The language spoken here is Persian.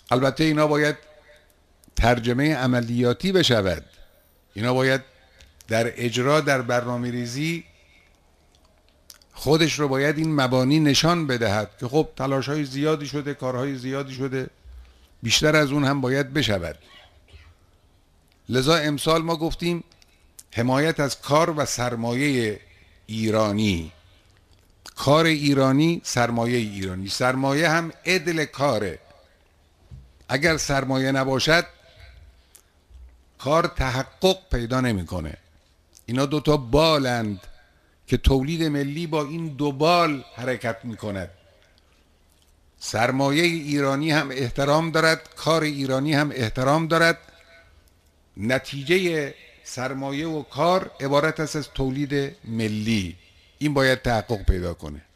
البته اینا باید ترجمه عملیاتی بشود، اینا باید در اجرا، در برنامه ریزی خودش رو باید این مبانی نشان بدهد که خب تلاش های زیادی شده، کارهای زیادی شده، بیشتر از اون هم باید بشود. لذا امسال ما گفتیم حمایت از کار و سرمایه ایرانی، کار ایرانی، سرمایه ایرانی. سرمایه هم عدل کاره. اگر سرمایه نباشد کار تحقق پیدا نمیکنه. اینا دوتا بالند که تولید ملی با این دو بال حرکت میکند. سرمایه ایرانی هم احترام دارد، کار ایرانی هم احترام دارد. نتیجه سرمایه و کار عبارت است از تولید ملی. این باید تحقق پیدا کنه.